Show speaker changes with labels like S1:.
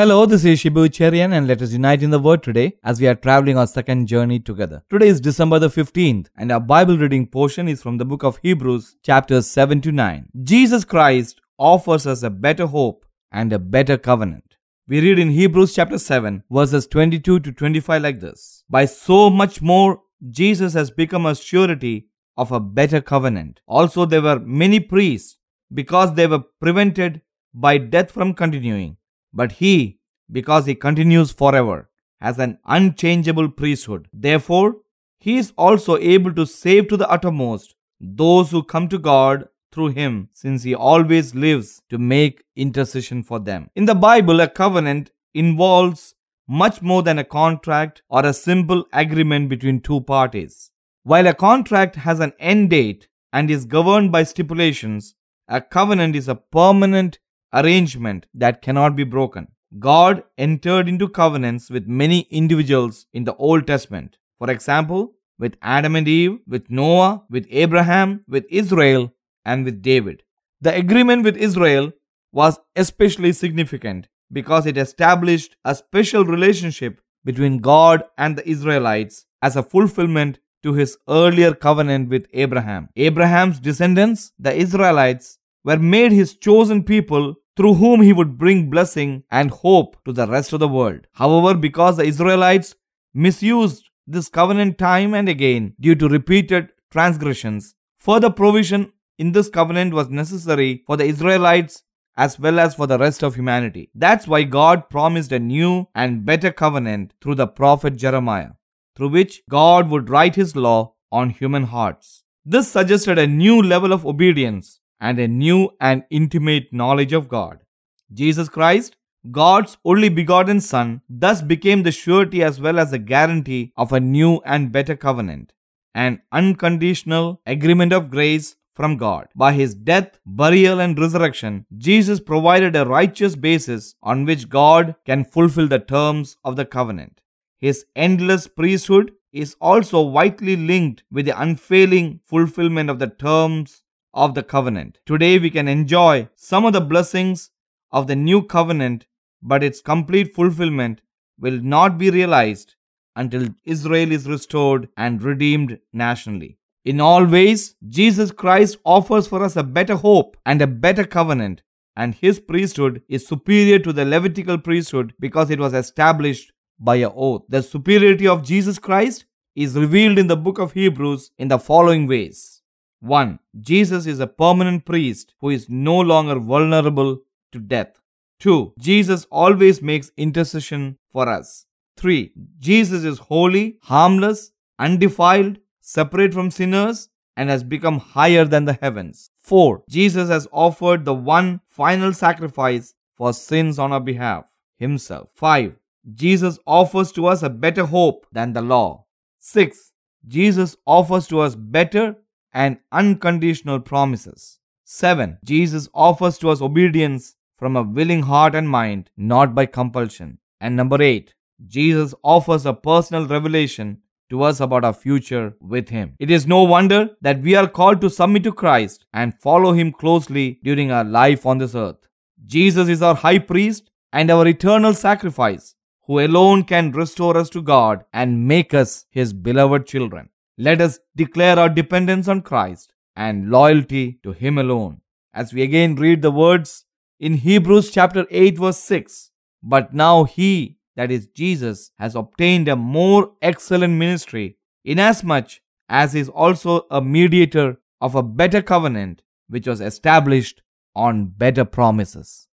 S1: Hello, this is Shibu Cherian and let us unite in the Word today as we are traveling our second journey together. Today is December the 15th and our Bible reading portion is from the book of Hebrews chapters 7 to 9. Jesus Christ offers us a better hope and a better covenant. We read in Hebrews chapter 7 verses 22 to 25 like this. By so much more Jesus has become a surety of a better covenant. Also there were many priests because they were prevented by death from continuing. But he, because he continues forever, has an unchangeable priesthood. Therefore, he is also able to save to the uttermost those who come to God through him, since he always lives to make intercession for them. In the Bible, a covenant involves much more than a contract or a simple agreement between two parties. While a contract has an end date and is governed by stipulations, a covenant is a permanent arrangement that cannot be broken. God entered into covenants with many individuals in the Old Testament. For example, with Adam and Eve, with Noah, with Abraham, with Israel, and with David. The agreement with Israel was especially significant because it established a special relationship between God and the Israelites as a fulfillment to his earlier covenant with Abraham. Abraham's descendants, the Israelites, were made his chosen people through whom he would bring blessing and hope to the rest of the world. However, because the Israelites misused this covenant time and again due to repeated transgressions, further provision in this covenant was necessary for the Israelites as well as for the rest of humanity. That's why God promised a new and better covenant through the prophet Jeremiah, through which God would write his law on human hearts. This suggested a new level of obedience and a new and intimate knowledge of God. Jesus Christ, God's only begotten Son, thus became the surety as well as the guarantee of a new and better covenant, an unconditional agreement of grace from God. By his death, burial, and resurrection, Jesus provided a righteous basis on which God can fulfill the terms of the covenant. His endless priesthood is also vitally linked with the unfailing fulfillment of the terms of the covenant. Today we can enjoy some of the blessings of the new covenant, but its complete fulfillment will not be realized until Israel is restored and redeemed nationally. In all ways, Jesus Christ offers for us a better hope and a better covenant, and his priesthood is superior to the Levitical priesthood because it was established by an oath. The superiority of Jesus Christ is revealed in the book of Hebrews in the following ways. 1. Jesus is a permanent priest who is no longer vulnerable to death. 2. Jesus always makes intercession for us. 3. Jesus is holy, harmless, undefiled, separate from sinners, and has become higher than the heavens. 4. Jesus has offered the one final sacrifice for sins on our behalf, himself. 5. Jesus offers to us a better hope than the law. 6. Jesus offers to us better and unconditional promises. 7. Jesus offers to us obedience from a willing heart and mind, not by compulsion. And number 8. Jesus offers a personal revelation to us about our future with him. It is no wonder that we are called to submit to Christ and follow him closely during our life on this earth. Jesus is our high priest and our eternal sacrifice, who alone can restore us to God and make us his beloved children. Let us declare our dependence on Christ and loyalty to him alone. As we again read the words in Hebrews chapter 8 verse 6. But now he, that is Jesus, has obtained a more excellent ministry, inasmuch as he is also a mediator of a better covenant, which was established on better promises.